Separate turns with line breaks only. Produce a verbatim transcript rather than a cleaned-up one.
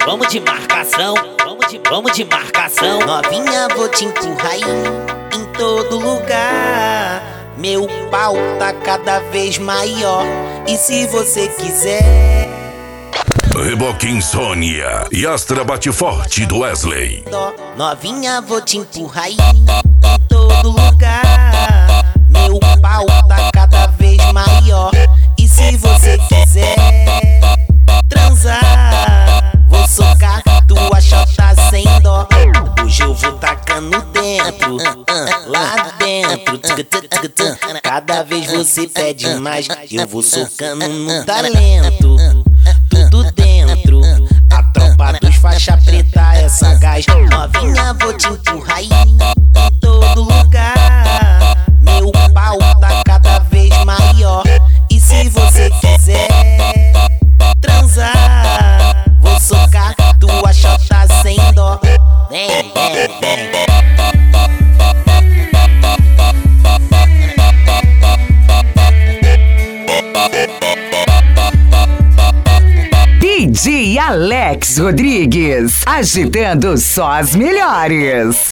vamos de marcação, vamos de, vamos de marcação.
Novinha, vou te empurrar em todo lugar. Meu pau tá cada vez maior. E se você quiser,
Reboque Insônia e Astra Bate Forte do Wesley.
novinha, vou te empurrar em todo lugar. Meu pau tá cada vez maior. E se você quiser transar, vou socar tua chota sem dó. Hoje eu vou tacando dentro, lá dentro. Cada vez você pede mais, eu vou socando no talento. Tudo dentro, a tropa dos faixa preta é sagaz. Novinha, vou te empurrar em todo lugar. Meu pau tá cada vez maior. E se você quiser transar, vou socar tua chota sem dó. Vem, vem, vem.
D J Alex Rodrigues, agitando só as melhores.